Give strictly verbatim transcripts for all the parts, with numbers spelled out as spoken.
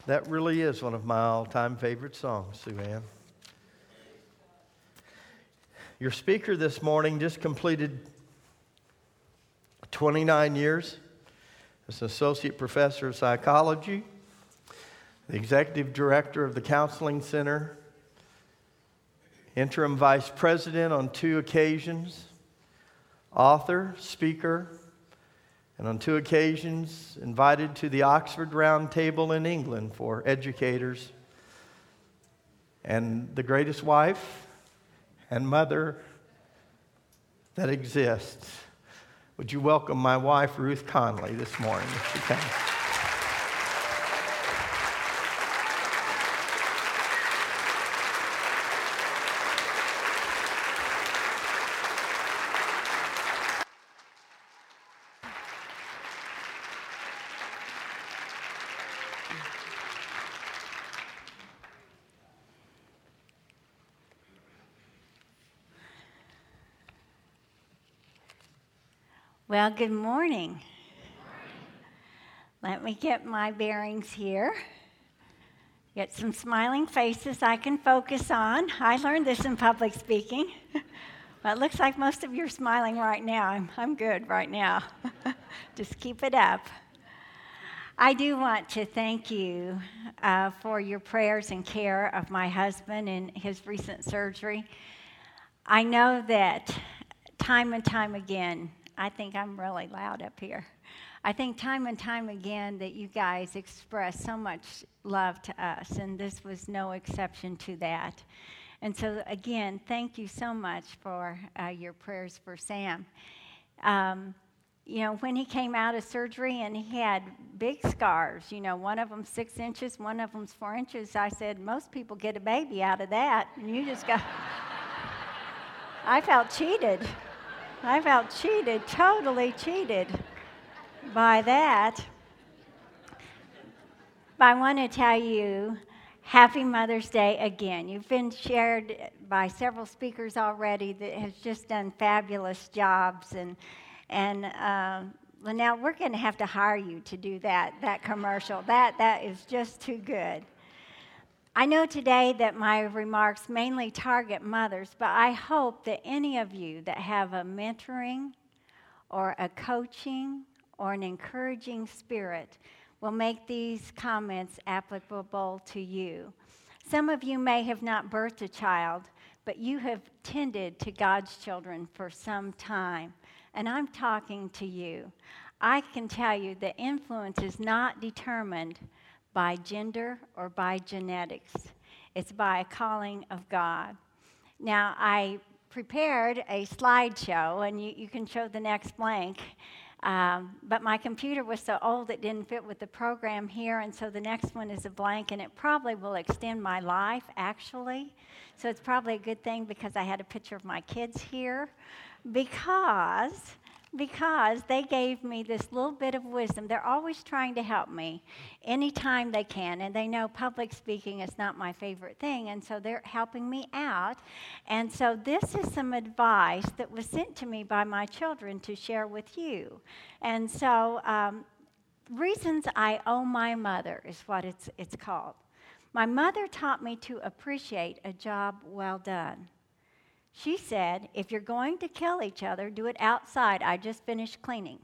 That really is one of my all-time favorite songs, Sue Ann. Your speaker this morning just completed twenty-nine years as an associate professor of psychology, the executive director of the Counseling Center, interim vice president on two occasions, author, speaker, and on two occasions invited to the Oxford Round Table in England for educators, and the greatest wife and mother that exists. Would you welcome my wife, Ruth Conley, this morning, if she can. Well, good morning. Let me get my bearings here. Get some smiling faces I can focus on. I learned this in public speaking. Well, it looks like most of you are smiling right now. I'm, I'm good right now. Just keep it up. I do want to thank you uh, for your prayers and care of my husband in his recent surgery. I know that time and time again, I think I'm really loud up here. I think time and time again that you guys express so much love to us, and this was no exception to that. And so, again, thank you so much for uh, your prayers for Sam. Um, you know, when he came out of surgery and he had big scars, you know, one of them six inches, one of them's four inches, I said, most people get a baby out of that, and you just got... I felt cheated. I felt cheated, totally cheated by that. But I want to tell you, Happy Mother's Day again. You've been shared by several speakers already that has just done fabulous jobs. And, and uh, Linnell, we're going to have to hire you to do that, that commercial. That, that is just too good. I know today that my remarks mainly target mothers, but I hope that any of you that have a mentoring or a coaching or an encouraging spirit will make these comments applicable to you. Some of you may have not birthed a child, but you have tended to God's children for some time, and I'm talking to you. I can tell you that influence is not determined by gender or by genetics. It's by a calling of God. Now, I prepared a slideshow, and you, you can show the next blank, um, but my computer was so old it didn't fit with the program here, and so the next one is a blank, and it probably will extend my life, actually. So it's probably a good thing because I had a picture of my kids here, because... Because they gave me this little bit of wisdom. They're always trying to help me anytime they can. And they know public speaking is not my favorite thing. And so they're helping me out. And so this is some advice that was sent to me by my children to share with you. And so um, reasons I owe my mother is what it's, it's called. My mother taught me to appreciate a job well done. She said, if you're going to kill each other, do it outside. I just finished cleaning.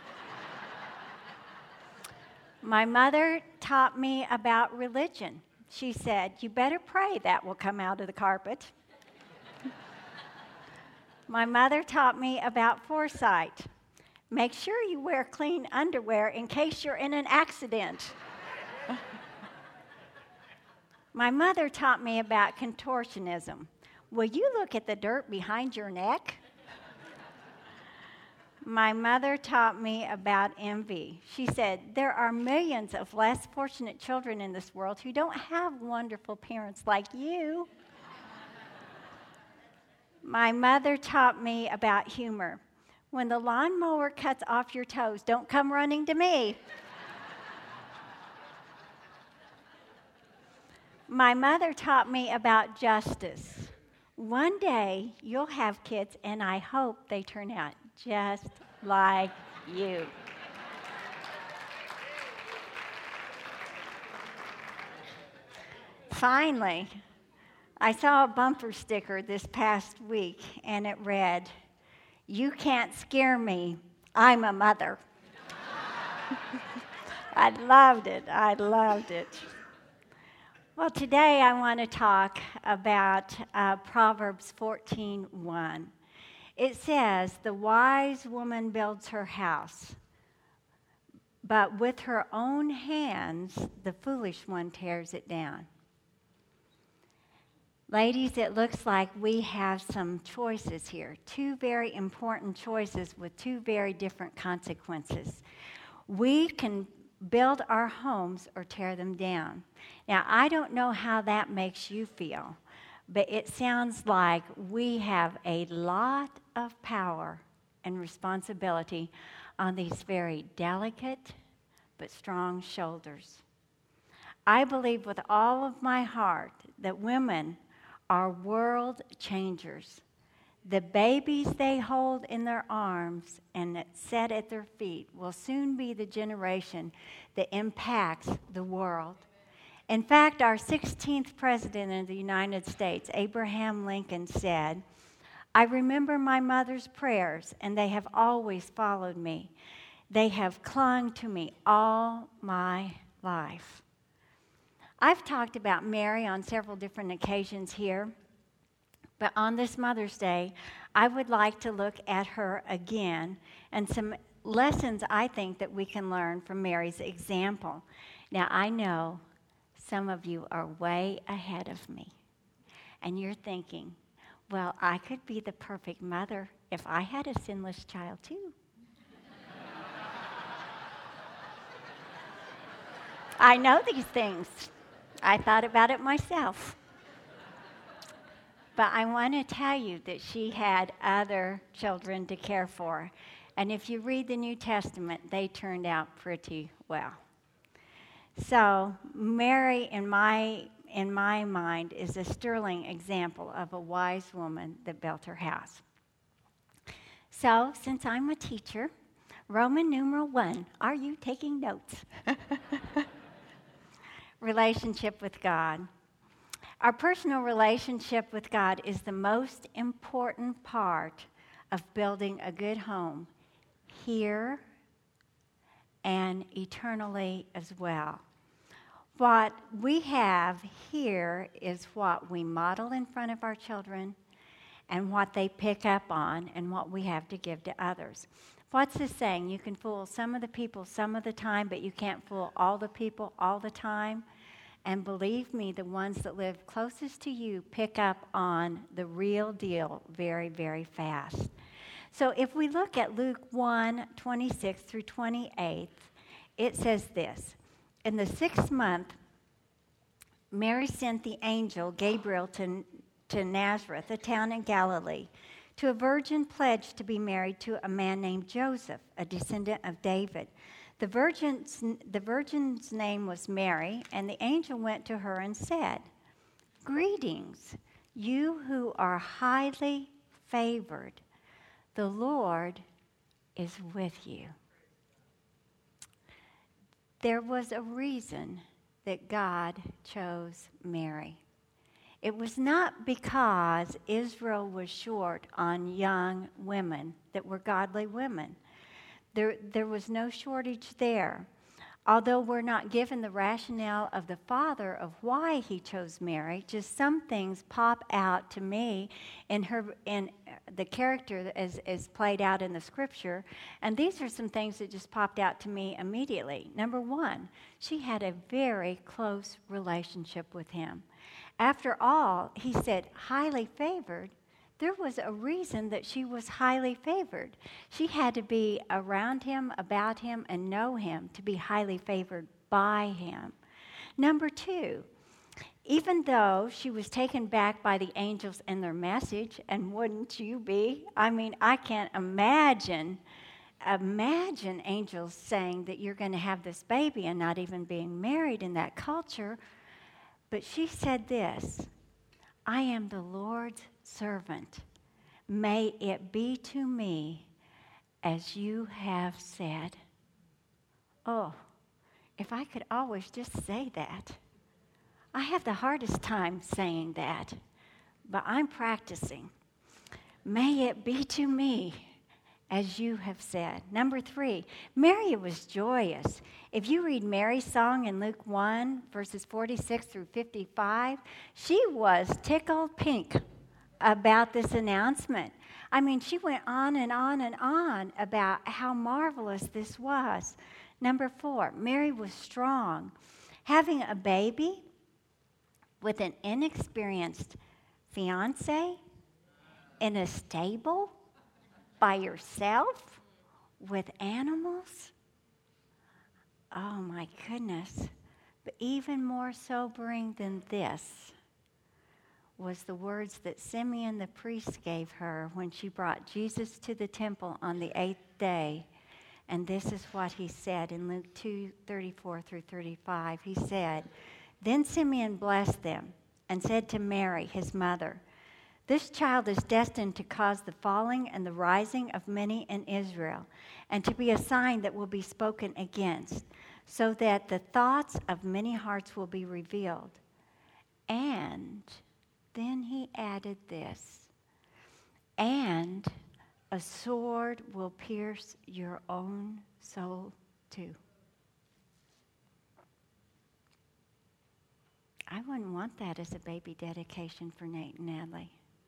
My mother taught me about religion. She said, you better pray that will come out of the carpet. My mother taught me about foresight. Make sure you wear clean underwear in case you're in an accident. My mother taught me about contortionism. Will you look at the dirt behind your neck? My mother taught me about envy. She said, there are millions of less fortunate children in this world who don't have wonderful parents like you. My mother taught me about humor. When the lawnmower cuts off your toes, don't come running to me. My mother taught me about justice. One day, you'll have kids, and I hope they turn out just like you. Finally, I saw a bumper sticker this past week, and it read, "You can't scare me, I'm a mother." I loved it. I loved it. Well, today I want to talk about uh, Proverbs fourteen one. It says, "The wise woman builds her house, but with her own hands the foolish one tears it down." Ladies, it looks like we have some choices here, two very important choices with two very different consequences. We can build our homes or tear them down. Now, I don't know how that makes you feel, but it sounds like we have a lot of power and responsibility on these very delicate but strong shoulders. I believe with all of my heart that women are world changers. The babies they hold in their arms and set at their feet will soon be the generation that impacts the world. In fact, our sixteenth president of the United States, Abraham Lincoln, said, "I remember my mother's prayers, and they have always followed me. They have clung to me all my life." I've talked about Mary on several different occasions here. But on this Mother's Day, I would like to look at her again and some lessons I think that we can learn from Mary's example. Now, I know some of you are way ahead of me, and you're thinking, well, I could be the perfect mother if I had a sinless child too. I know these things. I thought about it myself. But I want to tell you that she had other children to care for. And if you read the New Testament, they turned out pretty well. So Mary, in my, in my mind, is a sterling example of a wise woman that built her house. So since I'm a teacher, Roman numeral one, are you taking notes? Relationship with God. Our personal relationship with God is the most important part of building a good home here and eternally as well. What we have here is what we model in front of our children and what they pick up on and what we have to give to others. What's the saying? You can fool some of the people some of the time, but you can't fool all the people all the time. And believe me, the ones that live closest to you pick up on the real deal very, very fast. So if we look at Luke one, twenty-six through twenty-eight, it says this: "In the sixth month, Mary sent the angel Gabriel to, to Nazareth, a town in Galilee, to a virgin pledged to be married to a man named Joseph, a descendant of David. The virgin's, the virgin's name was Mary, and the angel went to her and said, 'Greetings, you who are highly favored. The Lord is with you.'" There was a reason that God chose Mary. It was not because Israel was short on young women that were godly women. There, there was no shortage there. Although we're not given the rationale of the Father of why he chose Mary, just some things pop out to me in her in the character as, as played out in the Scripture. And these are some things that just popped out to me immediately. Number one, she had a very close relationship with him. After all, he said, highly favored. There was a reason that she was highly favored. She had to be around him, about him, and know him to be highly favored by him. Number two, even though she was taken back by the angels and their message, and wouldn't you be? I mean, I can't imagine, imagine angels saying that you're going to have this baby and not even being married in that culture. But she said this: "I am the Lord's servant. May it be to me as you have said." Oh, if I could always just say that. I have the hardest time saying that, but I'm practicing. May it be to me as you have said. Number three, Mary was joyous. If you read Mary's song in Luke one, verses forty-six through fifty-five, she was tickled pink about this announcement. I mean, she went on and on and on about how marvelous this was. Number four, Mary was strong. Having a baby with an inexperienced fiance in a stable by yourself with animals? Oh my goodness. But even more sobering than this was the words that Simeon the priest gave her when she brought Jesus to the temple on the eighth day. And this is what he said in Luke two, thirty-four through thirty-five. He said, "Then Simeon blessed them and said to Mary, his mother, 'This child is destined to cause the falling and the rising of many in Israel, and to be a sign that will be spoken against, so that the thoughts of many hearts will be revealed.' And then he added this, 'And a sword will pierce your own soul too.'" I wouldn't want that as a baby dedication for Nate and Natalie.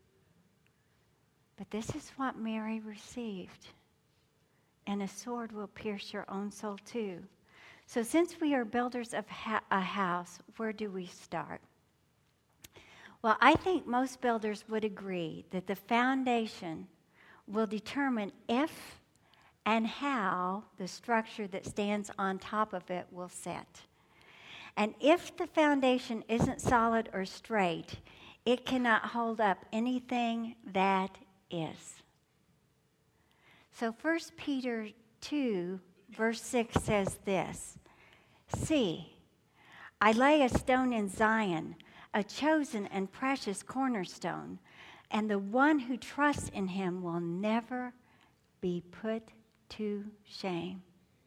But this is what Mary received. "And a sword will pierce your own soul too." So since we are builders of ha- a house, where do we start? Well, I think most builders would agree that the foundation will determine if and how the structure that stands on top of it will set. And if the foundation isn't solid or straight, it cannot hold up anything that is. So First Peter two, verse six says this, "See, I lay a stone in Zion, a chosen and precious cornerstone, and the one who trusts in him will never be put to shame."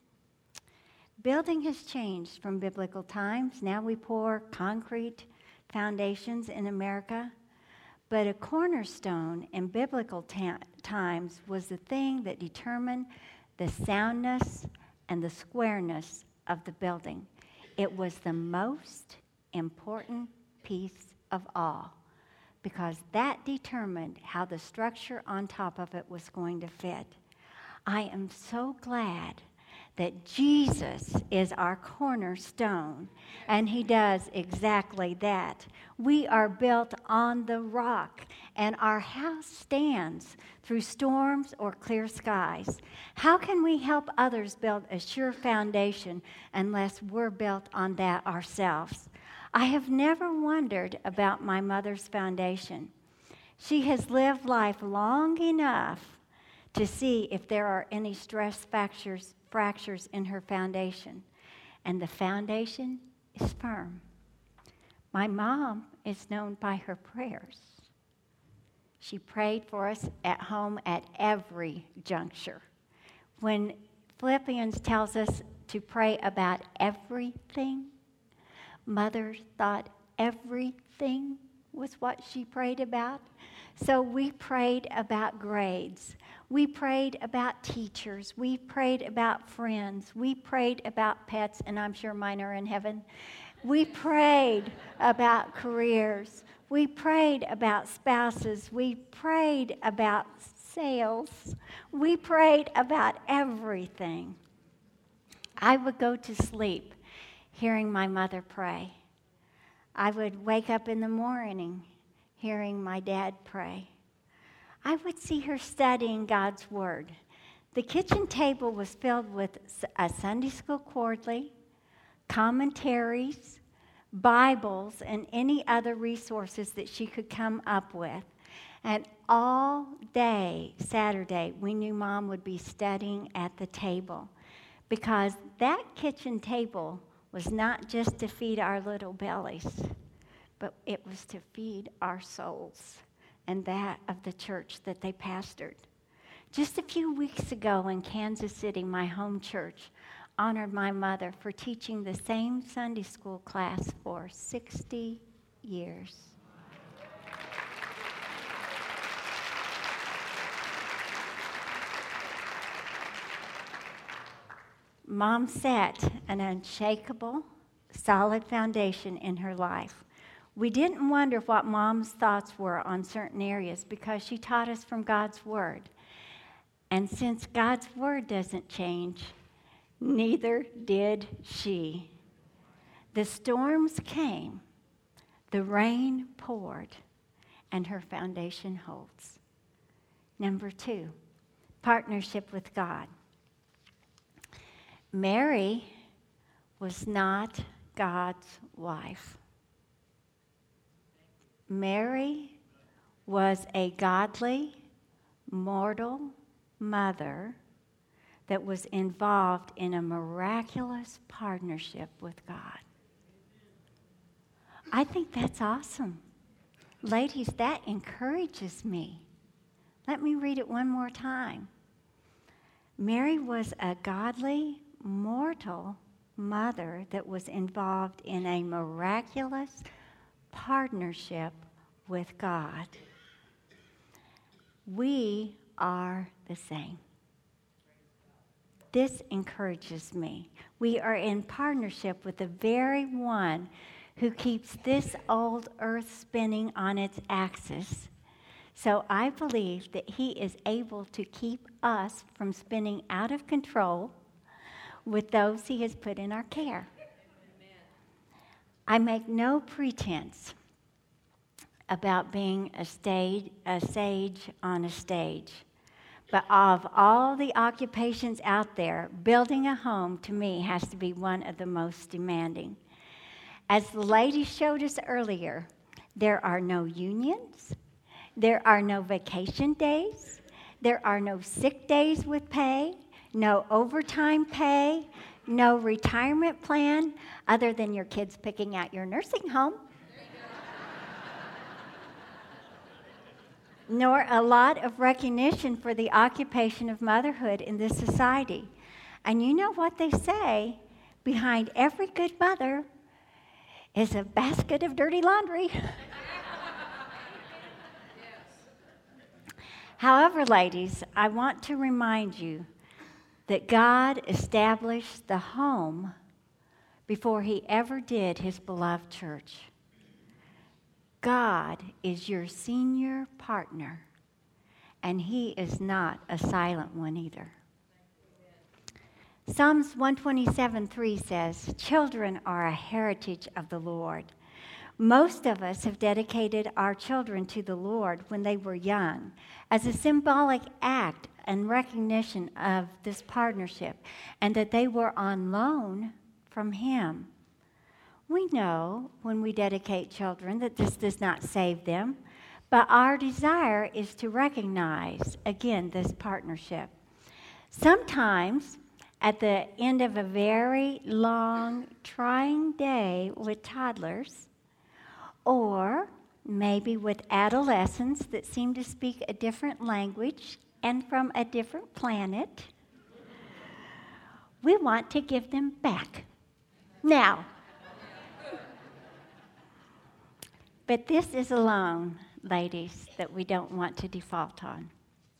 Building has changed from biblical times. Now we pour concrete foundations in America. But a cornerstone in biblical ta- times was the thing that determined the soundness and the squareness of the building. It was the most important piece of all, because that determined how the structure on top of it was going to fit. I am so glad that Jesus is our cornerstone, and he does exactly that. We are built on the rock, and our house stands through storms or clear skies. How can we help others build a sure foundation unless we're built on that ourselves? I have never wondered about my mother's foundation. She has lived life long enough to see if there are any stress fractures fractures in her foundation, and the foundation is firm. My mom is known by her prayers. She prayed for us at home at every juncture. When Philippians tells us to pray about everything, Mother thought everything was what she prayed about. So we prayed about grades. We prayed about teachers. We prayed about friends. We prayed about pets, and I'm sure mine are in heaven. We prayed about careers. We prayed about spouses. We prayed about sales. We prayed about everything. I would go to sleep hearing my mother pray. I would wake up in the morning hearing my dad pray. I would see her studying God's Word. The kitchen table was filled with a Sunday school quarterly, commentaries, Bibles, and any other resources that she could come up with. And all day Saturday, we knew Mom would be studying at the table, because that kitchen table was not just to feed our little bellies, but it was to feed our souls and that of the church that they pastored. Just a few weeks ago in Kansas City, my home church, honored my mother for teaching the same Sunday school class for sixty years. Mom set an unshakable, solid foundation in her life. We didn't wonder what Mom's thoughts were on certain areas because she taught us from God's Word. And since God's Word doesn't change, neither did she. The storms came, the rain poured, and her foundation holds. Number two, partnership with God. Mary was not God's wife. Mary was a godly, mortal mother that was involved in a miraculous partnership with God. I think that's awesome. Ladies, that encourages me. Let me read it one more time. Mary was a godly, mortal mother that was involved in a miraculous partnership with God. We are the same. This encourages me. We are in partnership with the very one who keeps this old earth spinning on its axis. So I believe that he is able to keep us from spinning out of control with those he has put in our care. Amen. I make no pretense about being a stage, a sage on a stage. But of all the occupations out there, building a home to me has to be one of the most demanding. As the lady showed us earlier, there are no unions, there are no vacation days, there are no sick days with pay, no overtime pay, no retirement plan other than your kids picking out your nursing home. Nor a lot of recognition for the occupation of motherhood in this society. And you know what they say? Behind every good mother is a basket of dirty laundry. However, ladies, I want to remind you that God established the home before he ever did his beloved church. God is your senior partner, and he is not a silent one either. Psalms one twenty-seven three says, "Children are a heritage of the Lord." Most of us have dedicated our children to the Lord when they were young as a symbolic act and recognition of this partnership and that they were on loan from him. We know when we dedicate children that this does not save them, but our desire is to recognize, again, this partnership. Sometimes, at the end of a very long, trying day with toddlers, or maybe with adolescents that seem to speak a different language and from a different planet, we want to give them back. Now, but this is a loan, ladies, that we don't want to default on.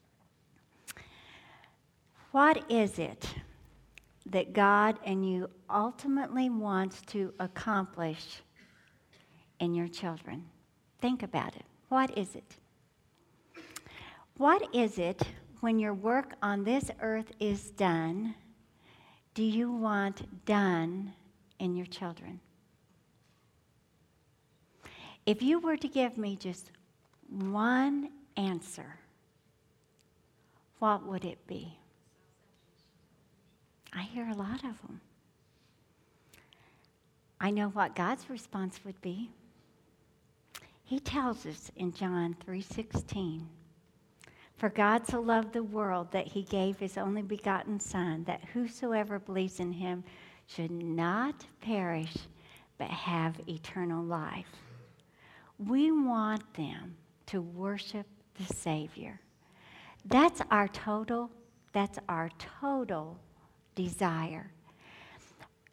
What is it that God and you ultimately wants to accomplish in your children? Think about it. What is it? What is it when your work on this earth is done, do you want done in your children? If you were to give me just one answer, what would it be? I hear a lot of them. I know what God's response would be. He tells us in John three sixteen, "For God so loved the world that he gave his only begotten Son, that whosoever believes in him should not perish, but have eternal life." We want them to worship the Savior. That's our total, that's our total desire.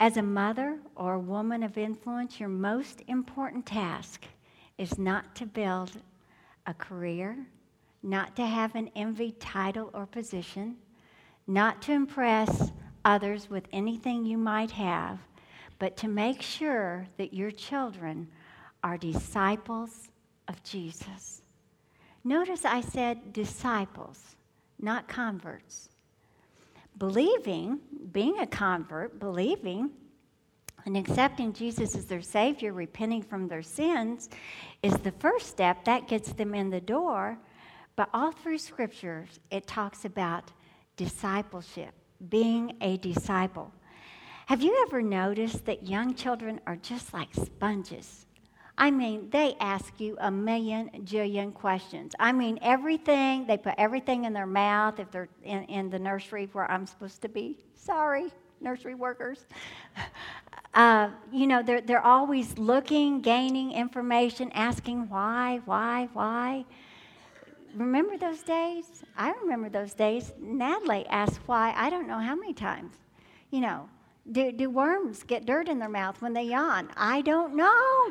As a mother or a woman of influence, your most important task is not to build a career, not to have an envied title or position, not to impress others with anything you might have, but to make sure that your children are disciples of Jesus. Notice I said disciples, not converts. Believing, being a convert, believing and accepting Jesus as their Savior, repenting from their sins, is the first step. That gets them in the door. But all through Scriptures, it talks about discipleship, being a disciple. Have you ever noticed that young children are just like sponges? I mean, they ask you a million jillion questions. I mean, everything, they put everything in their mouth if they're in, in the nursery where I'm supposed to be. Sorry, nursery workers. Uh, you know, they're, they're always looking, gaining information, asking why, why, why. Remember those days? I remember those days. Natalie asked why, I don't know how many times. You know, do, do worms get dirt in their mouth when they yawn? I don't know.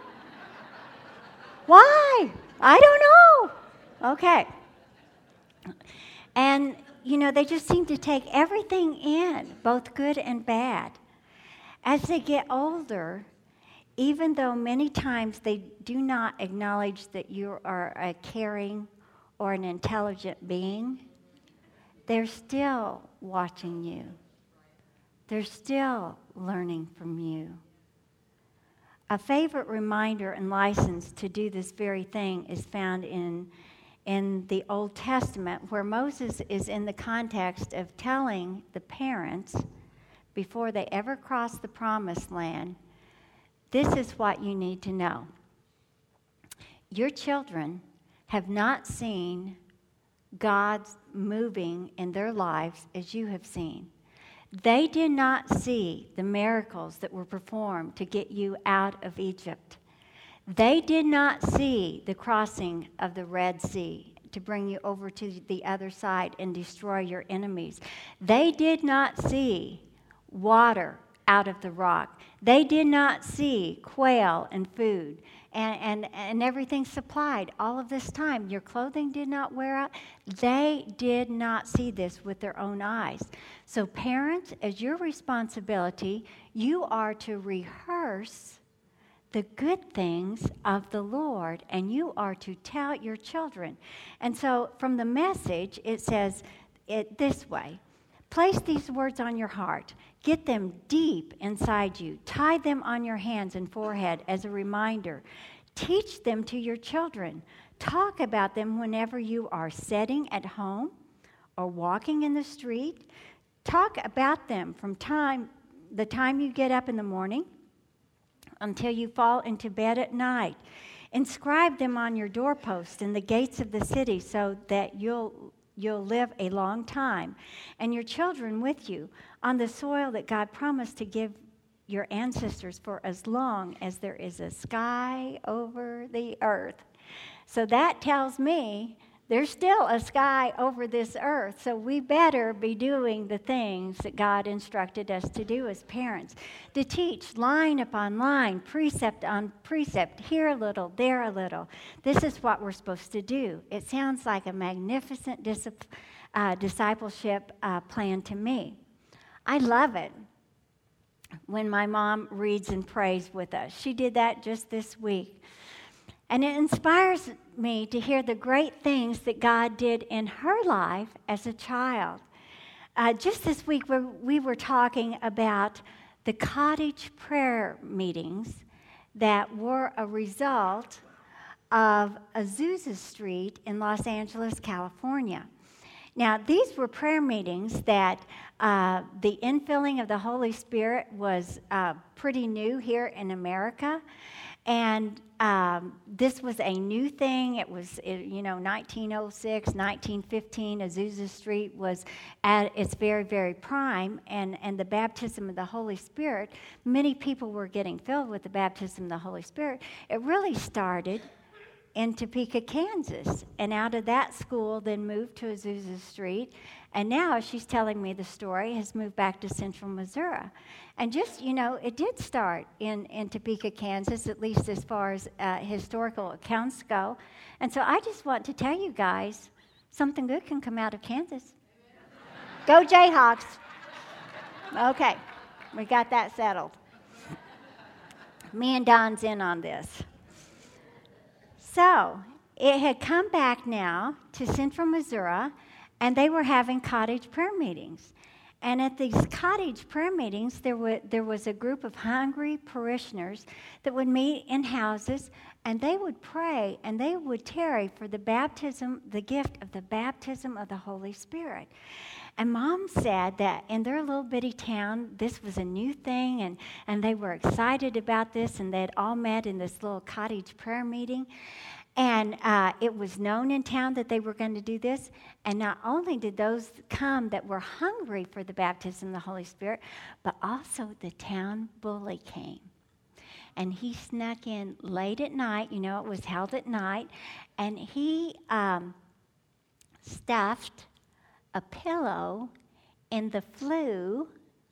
Why? I don't know. Okay. And, you know, they just seem to take everything in, both good and bad. As they get older, even though many times they do not acknowledge that you are a caring or an intelligent being, they're still watching you. They're still learning from you. A favorite reminder and license to do this very thing is found in, in the Old Testament, where Moses is in the context of telling the parents, before they ever cross the promised land, this is what you need to know. Your children have not seen God moving in their lives as you have seen. They did not see the miracles that were performed to get you out of Egypt. They did not see the crossing of the Red Sea to bring you over to the other side and destroy your enemies. They did not see water out of the rock. They did not see quail and food and, and, and everything supplied all of this time. Your clothing did not wear out. They did not see this with their own eyes. So parents, as your responsibility, you are to rehearse the good things of the Lord, and you are to tell your children. And so from the Message, it says it this way: place these words on your heart. Get them deep inside you. Tie them on your hands and forehead as a reminder. Teach them to your children. Talk about them whenever you are sitting at home or walking in the street. Talk about them from time the time you get up in the morning until you fall into bed at night. Inscribe them on your doorposts and the gates of the city so that you'll You'll live a long time, and your children with you on the soil that God promised to give your ancestors for as long as there is a sky over the earth. So that tells me there's still a sky over this earth, so we better be doing the things that God instructed us to do as parents, to teach line upon line, precept on precept, here a little, there a little. This is what we're supposed to do. It sounds like a magnificent dis- uh, discipleship uh, plan to me. I love it when my mom reads and prays with us. She did that just this week. And it inspires me to hear the great things that God did in her life as a child. Uh, just this week, we we were talking about the cottage prayer meetings that were a result of Azusa Street in Los Angeles, California. Now, these were prayer meetings that uh, the infilling of the Holy Spirit was uh, pretty new here in America. And um, this was a new thing. It was, it, you know, nineteen oh six, nineteen fifteen. Azusa Street was at its very, very prime. And, and the baptism of the Holy Spirit, many people were getting filled with the baptism of the Holy Spirit. It really started in Topeka, Kansas. And out of that school, then moved to Azusa Street. And now, she's telling me the story, has moved back to Central Missouri. And just, you know, it did start in, in Topeka, Kansas, at least as far as uh, historical accounts go. And so I just want to tell you guys, something good can come out of Kansas. Go Jayhawks. Okay, we got that settled. Me and Don's in on this. So, it had come back now to Central Missouri, and they were having cottage prayer meetings. And at these cottage prayer meetings, there, were, there was a group of hungry parishioners that would meet in houses, and they would pray, and they would tarry for the baptism, the gift of the baptism of the Holy Spirit. And Mom said that in their little bitty town, this was a new thing, and, and they were excited about this, and they had all met in this little cottage prayer meeting. And uh, it was known in town that they were going to do this. And not only did those come that were hungry for the baptism of the Holy Spirit, but also the town bully came. And he snuck in late at night. You know, it was held at night. And he um, stuffed a pillow in the flue.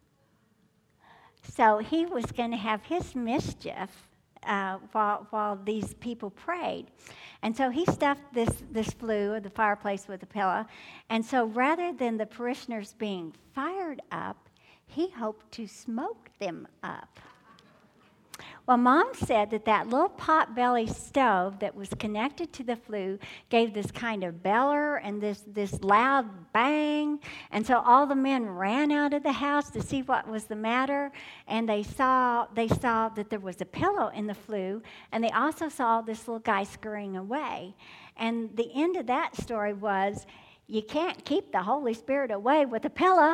So he was going to have his mischief Uh, while, while these people prayed. And so he stuffed this, this flue of the fireplace with a pillow. And so rather than the parishioners being fired up, he hoped to smoke them up. Well, Mom said that that little pot-belly stove that was connected to the flue gave this kind of beller and this, this loud bang. And so all the men ran out of the house to see what was the matter. And they saw, they saw that there was a pillow in the flue. And they also saw this little guy scurrying away. And the end of that story was, you can't keep the Holy Spirit away with a pillow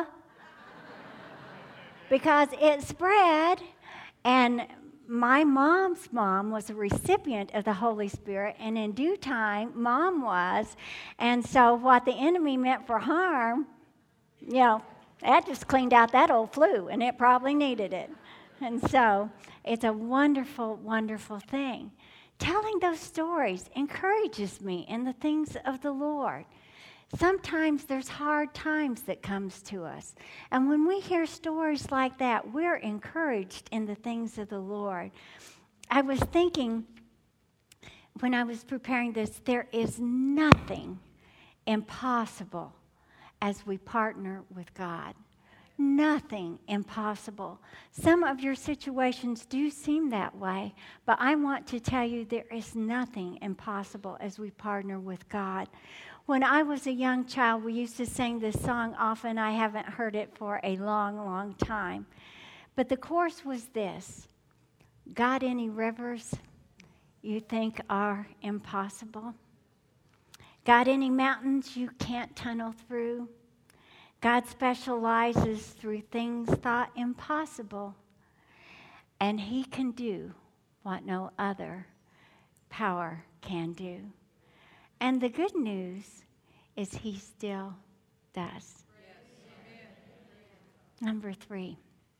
because it spread. And my mom's mom was a recipient of the Holy Spirit, and in due time, Mom was. And so what the enemy meant for harm, you know, that just cleaned out that old flue, and it probably needed it. And so it's a wonderful, wonderful thing. Telling those stories encourages me in the things of the Lord. Sometimes there's hard times that comes to us. And when we hear stories like that, we're encouraged in the things of the Lord. I was thinking, when I was preparing this, there is nothing impossible as we partner with God. Nothing impossible. Some of your situations do seem that way, but I want to tell you there is nothing impossible as we partner with God. When I was a young child, we used to sing this song often. I haven't heard it for a long, long time. But the chorus was this: got any rivers you think are impossible? Got any mountains you can't tunnel through? God specializes through things thought impossible, and He can do what no other power can do. And the good news is He still does. Yes. Number three,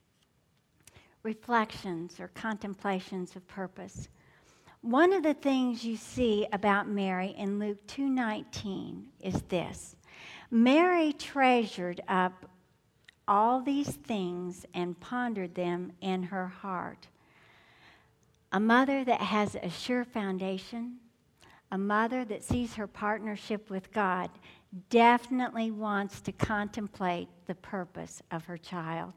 reflections or contemplations of purpose. One of the things you see about Mary in Luke two nineteen is this: Mary treasured up all these things and pondered them in her heart. A mother that has a sure foundation, a mother that sees her partnership with God, definitely wants to contemplate the purpose of her child.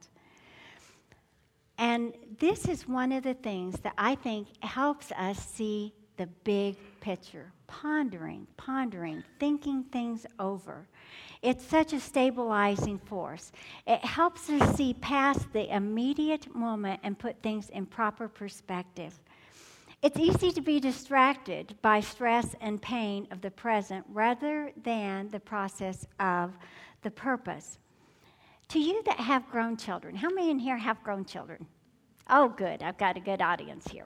And this is one of the things that I think helps us see the big picture. Pondering, pondering, thinking things over. It's such a stabilizing force. It helps us see past the immediate moment and put things in proper perspective. It's easy to be distracted by stress and pain of the present rather than the process of the purpose. To you that have grown children, how many in here have grown children? Oh, good. I've got a good audience here.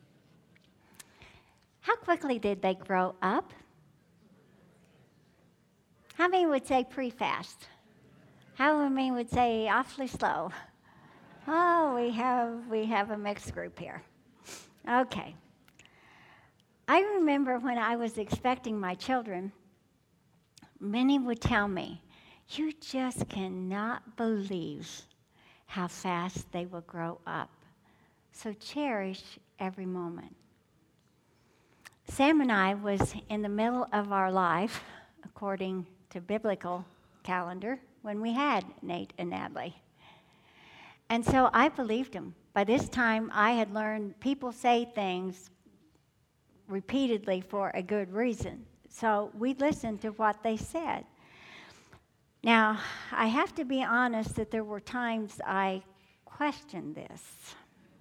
How quickly did they grow up? How many would say pretty fast? How many would say awfully slow? Oh, we have we have a mixed group here. Okay. I remember when I was expecting my children, many would tell me, "You just cannot believe how fast they will grow up. So cherish every moment." Sam and I was in the middle of our life, according to biblical calendar, when we had Nate and Natalie. And so I believed him. By this time, I had learned people say things repeatedly for a good reason. So we listened to what they said. Now, I have to be honest that there were times I questioned this,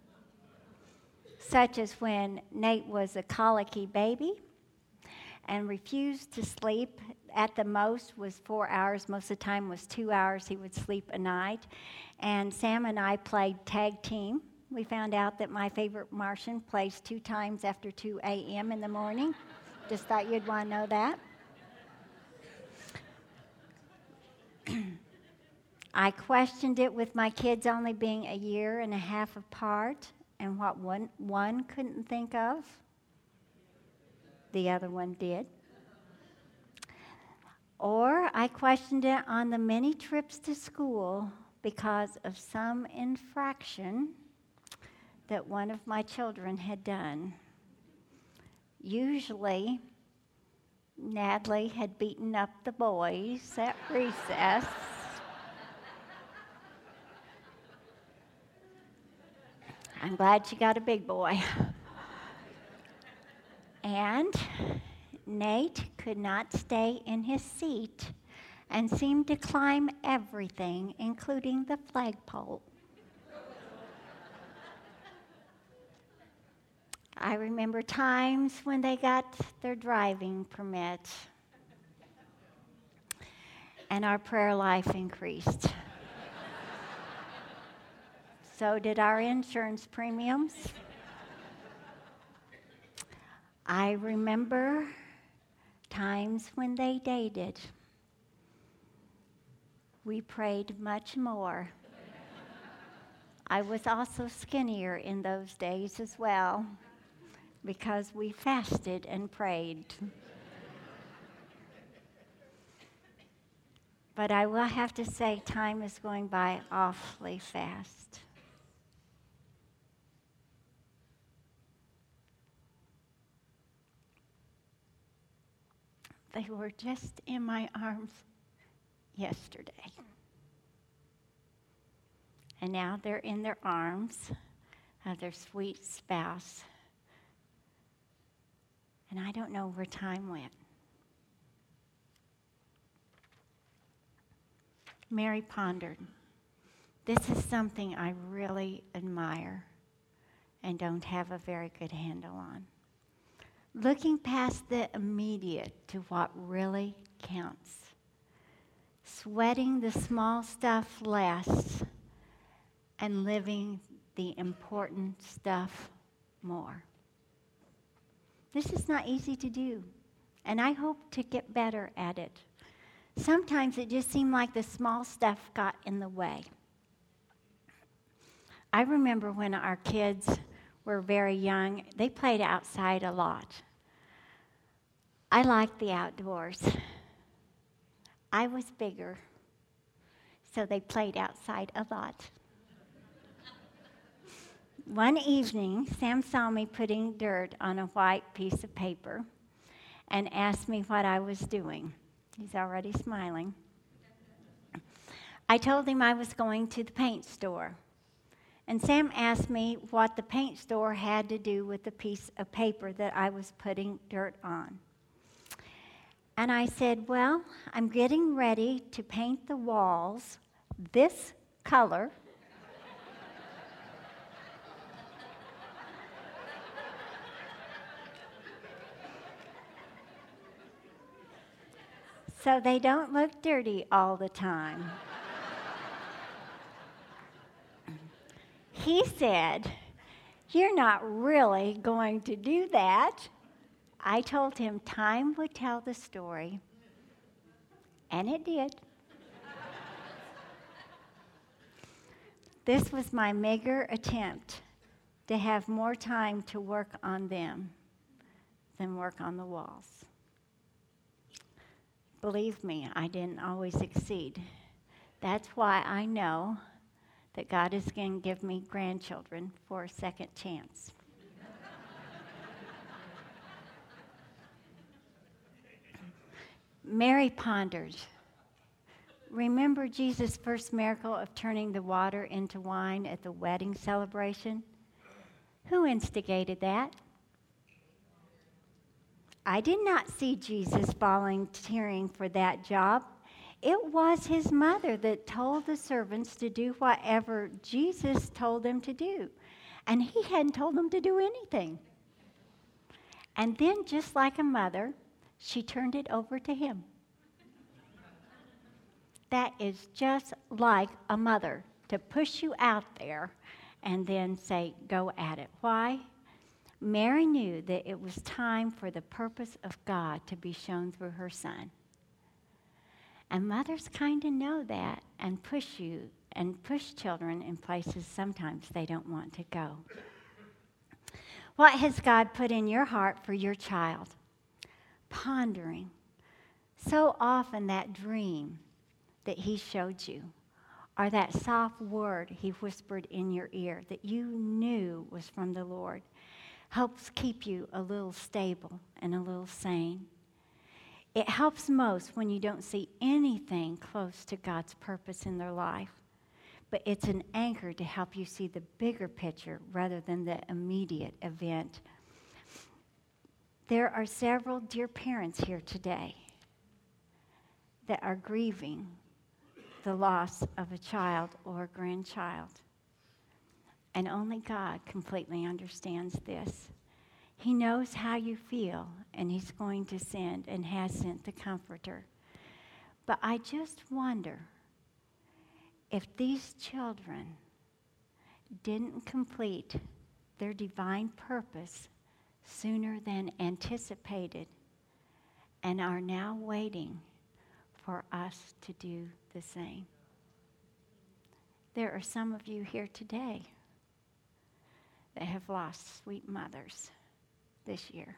such as when Nate was a colicky baby and refused to sleep. At the most was four hours. Most of the time was two hours he would sleep a night. And Sam and I played tag team. We found out that my favorite Martian plays two times after two a.m. in the morning. Just thought you'd want to know that. I questioned it with my kids only being a year and a half apart, and what one, one couldn't think of, the other one did. Or I questioned it on the many trips to school because of some infraction that one of my children had done. Usually, Natalie had beaten up the boys at recess. I'm glad she got a big boy. And Nate could not stay in his seat and seemed to climb everything, including the flagpole. I remember times when they got their driving permit, and our prayer life increased. So did our insurance premiums. I remember times when they dated. We prayed much more. I was also skinnier in those days as well, because we fasted and prayed. But I will have to say, time is going by awfully fast. They were just in my arms yesterday. And now they're in their arms of their sweet spouse. And I don't know where time went. Mary pondered, "This is something I really admire and don't have a very good handle on. Looking past the immediate to what really counts. Sweating the small stuff less and living the important stuff more. This is not easy to do, and I hope to get better at it. Sometimes it just seemed like the small stuff got in the way. I remember when our kids were very young, they played outside a lot. I liked the outdoors. I was bigger, so they played outside a lot. One evening, Sam saw me putting dirt on a white piece of paper and asked me what I was doing. He's already smiling. I told him I was going to the paint store. And Sam asked me what the paint store had to do with the piece of paper that I was putting dirt on. And I said, well, I'm getting ready to paint the walls this color. So they don't look dirty all the time. He said, you're not really going to do that. I told him time would tell the story, and it did. This was my meager attempt to have more time to work on them. than work on the walls. Believe me, I didn't always succeed. That's why I know that God is going to give me grandchildren for a second chance. Mary pondered. Remember Jesus' first miracle of turning the water into wine at the wedding celebration? Who instigated that? I did not see Jesus volunteering for that job. It was his mother that told the servants to do whatever Jesus told them to do. And he hadn't told them to do anything. And then, just like a mother, she turned it over to him. That is just like a mother, to push you out there and then say, go at it. Why? Mary knew that it was time for the purpose of God to be shown through her son. And mothers kind of know that and push you and push children in places sometimes they don't want to go. What has God put in your heart for your child? Pondering. So often that dream that he showed you, or that soft word he whispered in your ear that you knew was from the Lord, helps keep you a little stable and a little sane. It helps most when you don't see anything close to God's purpose in their life, but it's an anchor to help you see the bigger picture rather than the immediate event. There are several dear parents here today that are grieving the loss of a child or a grandchild. And only God completely understands this. He knows how you feel, and he's going to send and has sent the Comforter. But I just wonder if these children didn't complete their divine purpose sooner than anticipated and are now waiting for us to do the same. There are some of you here today that have lost sweet mothers this year.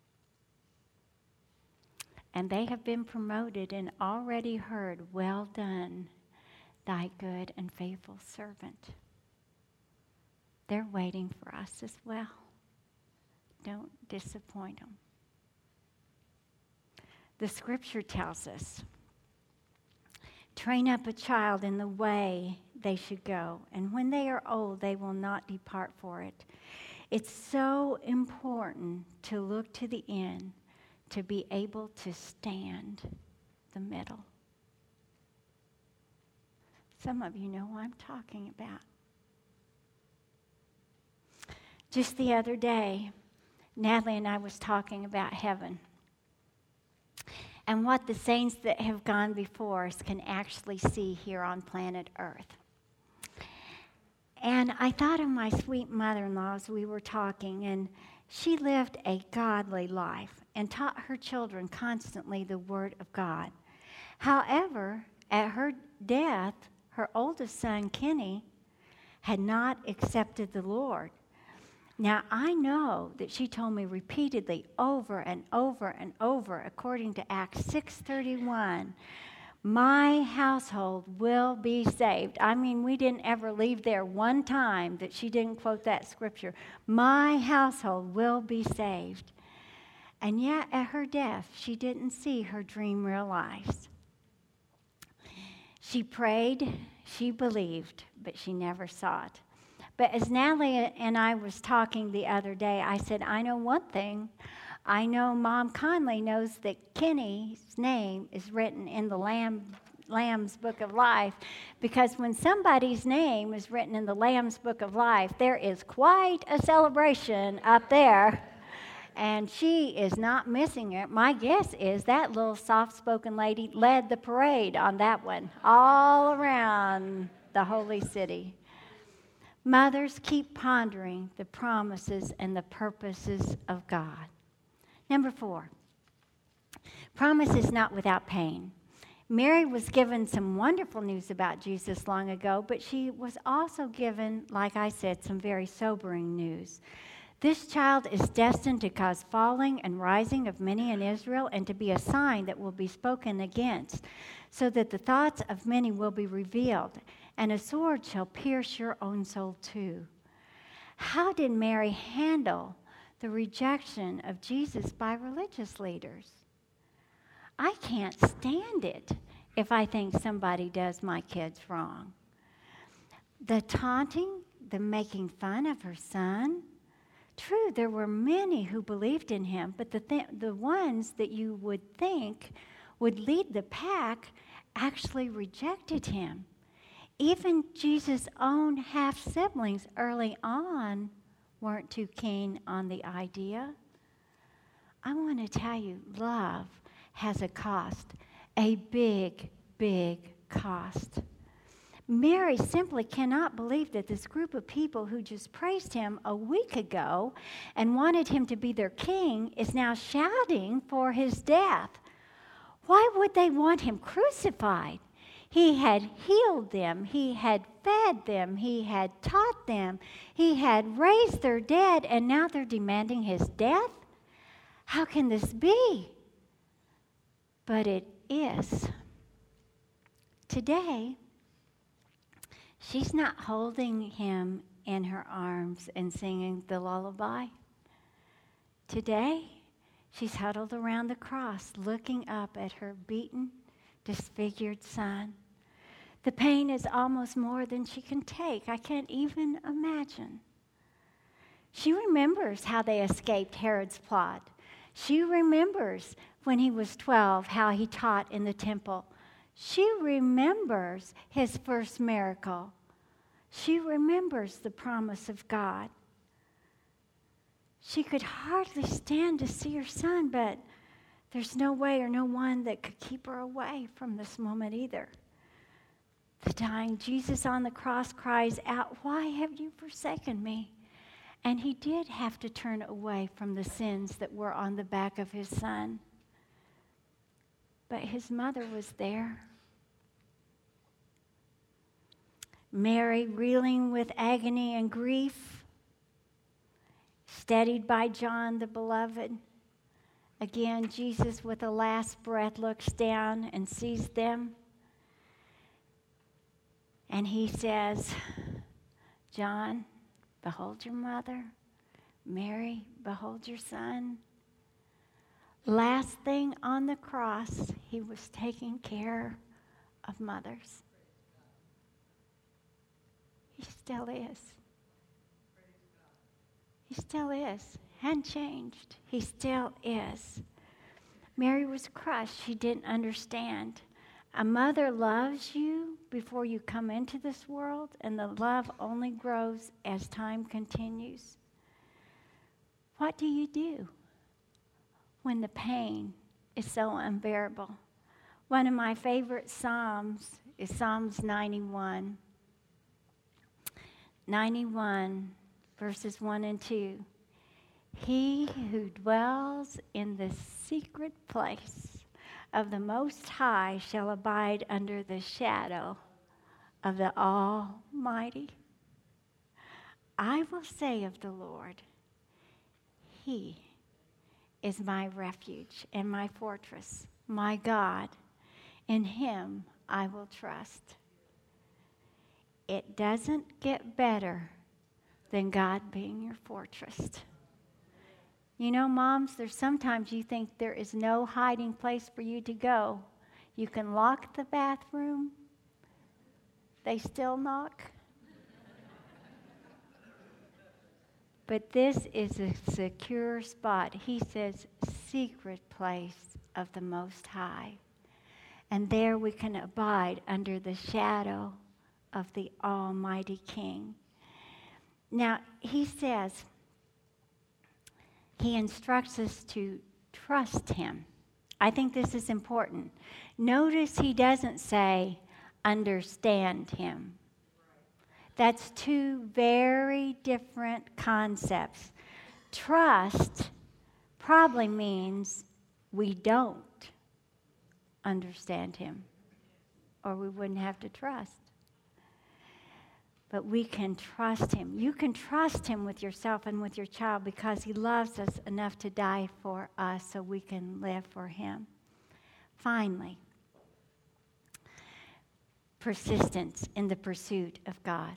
And they have been promoted and already heard, well done, thy good and faithful servant. They're waiting for us as well. Don't disappoint them. The scripture tells us, train up a child in the way they should go, and when they are old, they will not depart for it. It's so important to look to the end to be able to stand the middle. Some of you know what I'm talking about. Just the other day, Natalie and I was talking about heaven and what the saints that have gone before us can actually see here on planet Earth. And I thought of my sweet mother-in-law as we were talking, and she lived a godly life and taught her children constantly the Word of God. However, at her death, her oldest son, Kenny, had not accepted the Lord. Now, I know that she told me repeatedly over and over and over, according to Acts six thirty-one, my household will be saved. I mean, we didn't ever leave there one time that she didn't quote that scripture. My household will be saved. And yet, at her death, she didn't see her dream realized. She prayed, she believed, but she never saw it. But as Natalie and I was talking the other day, I said, I know one thing. I know Mom Conley knows that Kenny's name is written in the Lamb, Lamb's Book of Life, because when somebody's name is written in the Lamb's Book of Life, there is quite a celebration up there, and she is not missing it. My guess is that little soft-spoken lady led the parade on that one, all around the holy city. Mothers, keep pondering the promises and the purposes of God. Number four, promise is not without pain. Mary was given some wonderful news about Jesus long ago, but she was also given, like I said, some very sobering news. This child is destined to cause falling and rising of many in Israel, and to be a sign that will be spoken against, so that the thoughts of many will be revealed, and a sword shall pierce your own soul too. How did Mary handle the rejection of Jesus by religious leaders? I can't stand it if I think somebody does my kids wrong. The taunting, the making fun of her son. True, there were many who believed in him, but the, th- the ones that you would think would lead the pack actually rejected him. Even Jesus' own half-siblings early on weren't too keen on the idea. I want to tell you, love has a cost, a big, big cost. Mary simply cannot believe that this group of people who just praised him a week ago and wanted him to be their king is now shouting for his death. Why would they want him crucified? He had healed them. He had fed them. He had taught them. He had raised their dead, and now they're demanding his death? How can this be? But it is. Today, she's not holding him in her arms and singing the lullaby. Today, she's huddled around the cross, looking up at her beaten, disfigured son. The pain is almost more than she can take. I can't even imagine. She remembers how they escaped Herod's plot. She remembers when he was twelve, how he taught in the temple. She remembers his first miracle. She remembers the promise of God. She could hardly stand to see her son, but there's no way or no one that could keep her away from this moment either. The dying Jesus on the cross cries out, "Why have you forsaken me?" And he did have to turn away from the sins that were on the back of his son. But his mother was there. Mary, reeling with agony and grief, steadied by John the Beloved. Again, Jesus, with a last breath, looks down and sees them. And he says, "John, behold your mother. Mary, behold your son." Last thing on the cross, he was taking care of mothers. He still is. He still is. Hadn't changed. He still is. Mary was crushed. She didn't understand. A mother loves you before you come into this world, and the love only grows as time continues. What do you do when the pain is so unbearable? One of my favorite Psalms is Psalms ninety-one. ninety-one, verses one and two. He who dwells in the secret place of the Most High shall abide under the shadow of the Almighty. I will say of the Lord, He is my refuge and my fortress, my God. In Him I will trust. It doesn't get better than God being your fortress. You know, moms, there's sometimes you think there is no hiding place for you to go. You can lock the bathroom. They still knock. But this is a secure spot. He says, secret place of the Most High. And there we can abide under the shadow of the Almighty King. Now, he says, he instructs us to trust him. I think this is important. Notice he doesn't say, understand him. That's two very different concepts. Trust probably means we don't understand him, or we wouldn't have to trust. but we can trust him. You can trust him with yourself and with your child because he loves us enough to die for us so we can live for him. Finally, persistence in the pursuit of God.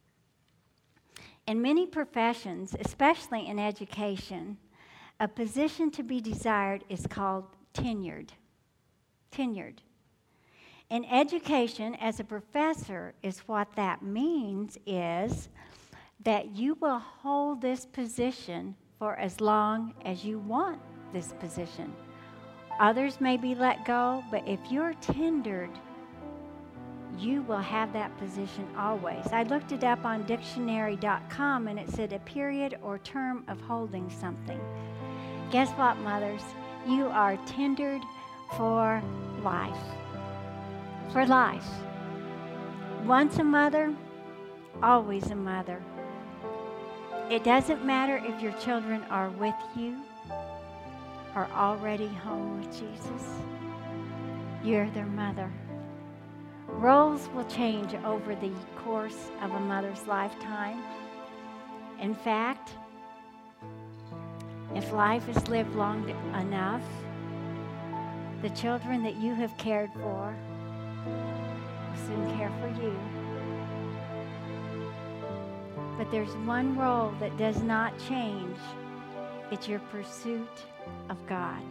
In many professions, especially in education, a position to be desired is called tenured. Tenured. In education, as a professor, is what that means is that you will hold this position for as long as you want this position. Others may be let go, but if you're tenured, you will have that position always. I looked it up on dictionary dot com, and it said a period or term of holding something. Guess what, mothers? You are tenured for life. For life. Once a mother, always a mother. It doesn't matter if your children are with you or already home with Jesus. You're their mother. Roles will change over the course of a mother's lifetime. In fact, if life is lived long enough, the children that you have cared for will soon care for you. But there's one role that does not change. It's your pursuit of God.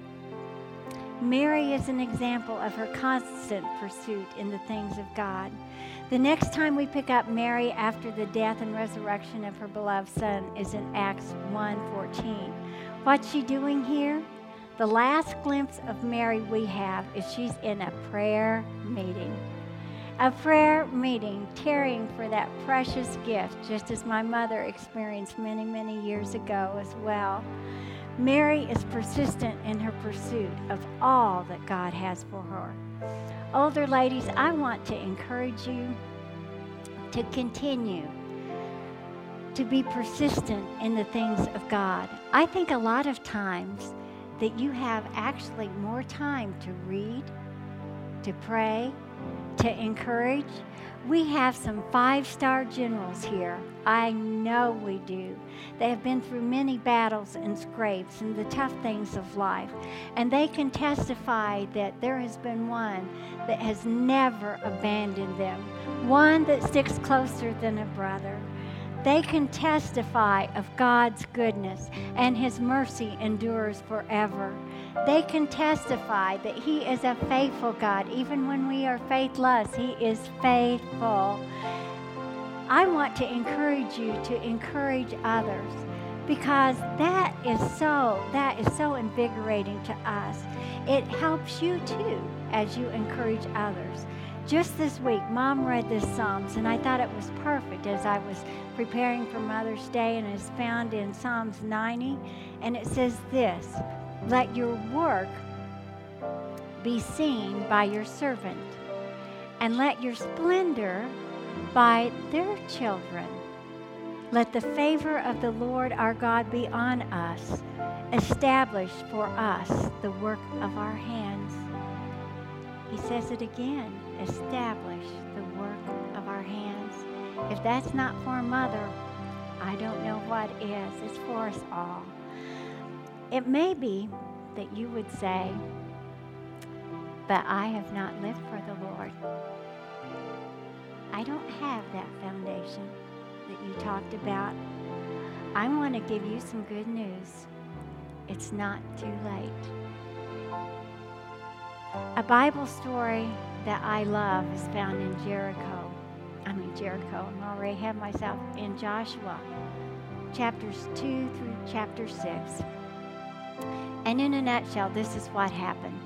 Mary is an example of her constant pursuit in the things of God. The next time we pick up Mary after the death and resurrection of her beloved Son is in Acts one fourteen. What's she doing here? The last glimpse of Mary we have is she's in a prayer meeting. A prayer meeting, tarrying for that precious gift, just as my mother experienced many, many years ago as well. Mary is persistent in her pursuit of all that God has for her. Older ladies, I want to encourage you to continue to be persistent in the things of God. I think a lot of times that you have actually more time to read, to pray, to encourage. We have some five-star generals here. I know we do. They have been through many battles and scrapes and the tough things of life. And they can testify that there has been one that has never abandoned them, one that sticks closer than a brother. They can testify of God's goodness, and his mercy endures forever. They can testify that he is a faithful God. Even when we are faithless, he is faithful. I want to encourage you to encourage others, because that is so, that is so invigorating to us. It helps you too as you encourage others. Just this week, Mom read this Psalms, and I thought it was perfect as I was preparing for Mother's Day, and it's found in Psalms ninety, and it says this: let your work be seen by your servant, and let your splendor by their children. Let the favor of the Lord our God be on us. Establish for us the work of our hands. He says it again, establish the work of our hands. If that's not for a mother, I don't know what is. It's for us all. It may be that you would say, but I have not lived for the Lord. I don't have that foundation that you talked about. I want to give you some good news. It's not too late. A Bible story that I love is found in Jericho. I mean Jericho, I'm already have myself in Joshua, chapters two through chapter six. And in a nutshell, this is what happened.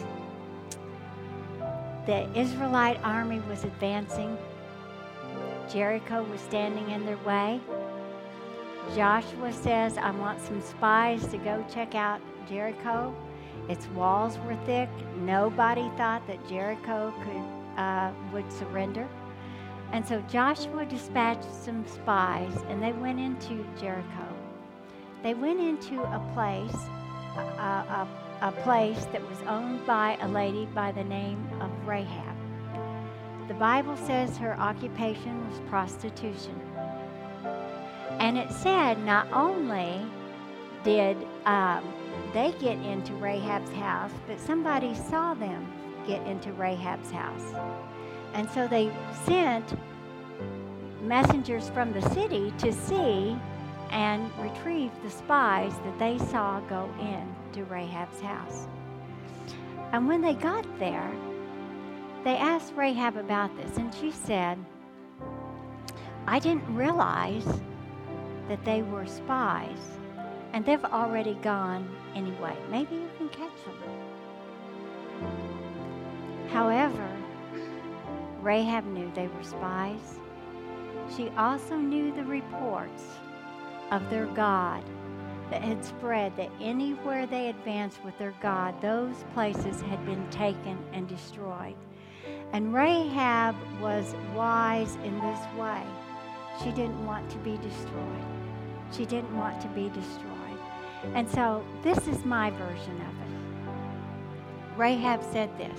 The Israelite army was advancing. Jericho was standing in their way. Joshua says, I want some spies to go check out Jericho. Its walls were thick. Nobody thought that Jericho could uh, would surrender. And so Joshua dispatched some spies, and they went into Jericho. They went into a place, a, a, a place that was owned by a lady by the name of Rahab. the Bible says her occupation was prostitution. And it said not only did um, they get into Rahab's house, but somebody saw them get into Rahab's house. And so they sent messengers from the city to see and retrieve the spies that they saw go into Rahab's house. And when they got there, they asked Rahab about this, and she said, I didn't realize that they were spies, and they've already gone anyway. Maybe you can catch them. However, Rahab knew they were spies. She also knew the reports of their God that had spread that anywhere they advanced with their God, those places had been taken and destroyed. And Rahab was wise in this way. She didn't want to be destroyed. She didn't want to be destroyed. And so this is my version of it. Rahab said this,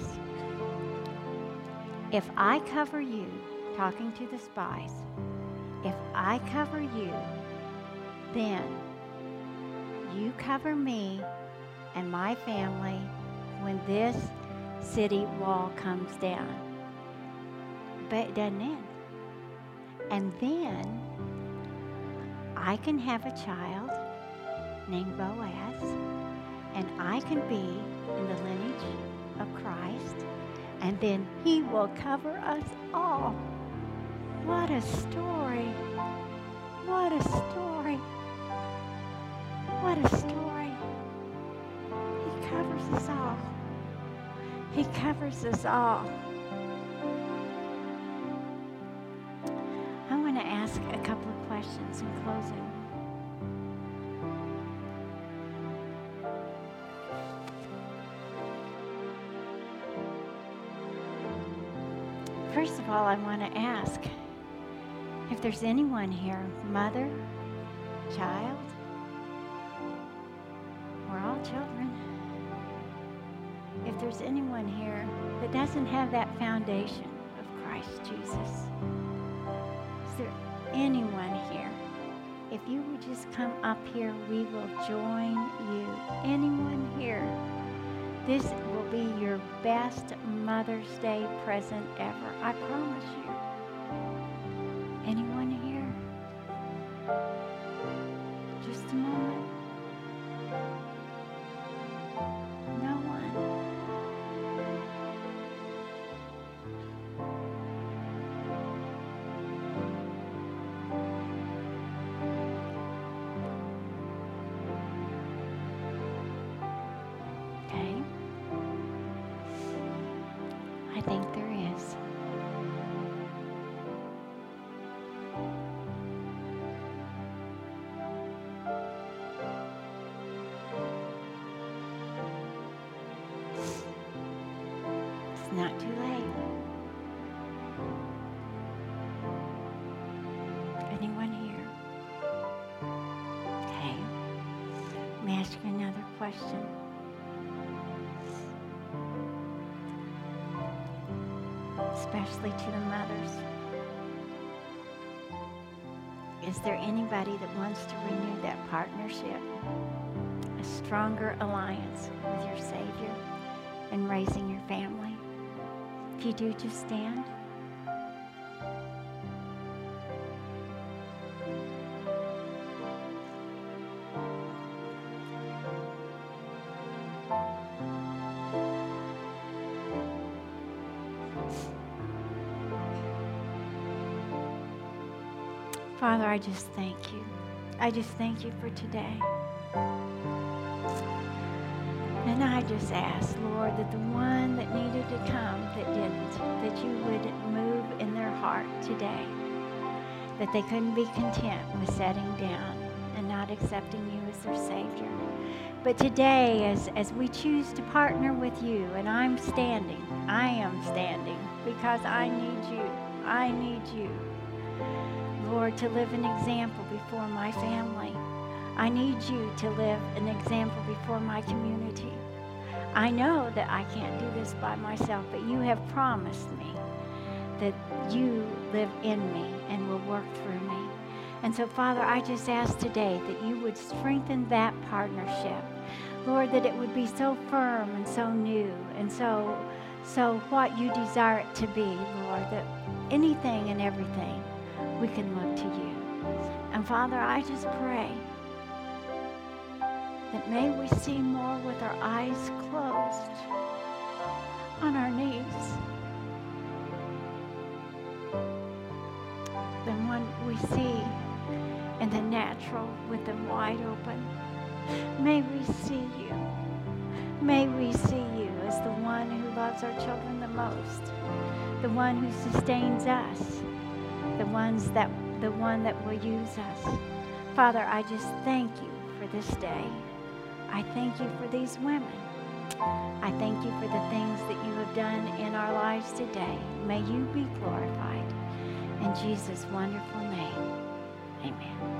if I cover you, talking to the spies, if I cover you, then you cover me and my family when this city wall comes down. But it doesn't end. And then I can have a child named Boaz, and I can be in the lineage of Christ, and then he will cover us all. What a story. What a story. What a story. He covers us all. He covers us all. I want to ask a couple of questions in closing. First of all, I want to ask if there's anyone here, mother, child, we're all children. If there's anyone here that doesn't have that foundation of Christ Jesus, is there anyone here? If you would just come up here, we will join you. Anyone here? This will be your best Mother's Day present ever. I promise you. Anyone here? Just a moment. No one. Okay. I think there is. It's not too late. Anyone here? Okay. Let me ask you another question. Especially to the mothers. Is there anybody that wants to renew that partnership? A stronger alliance with your Savior and raising your family? If you do, just stand. Father, I just thank you. I just thank you for today. And I just ask, Lord, that the one that needed to come that didn't, that you would move in their heart today, that they couldn't be content with sitting down and not accepting you as their Savior. But today, as, as we choose to partner with you, and I'm standing, I am standing, because I need you. I need you. Lord, to live an example before my family. I need you to live an example before my community. I know that I can't do this by myself, but you have promised me that you live in me and will work through me. And so, Father, I just ask today that you would strengthen that partnership. Lord, that it would be so firm and so new and so, so what you desire it to be, Lord, that anything and everything we can look to you. And Father, I just pray that may we see more with our eyes closed on our knees than when we see in the natural with them wide open. May we see you. May we see you as the one who loves our children the most, the one who sustains us, the ones that the one that will use us. Father, I just thank you for this day. I thank you for these women. I thank you for the things that you have done in our lives today. May you be glorified. In Jesus' wonderful name, amen.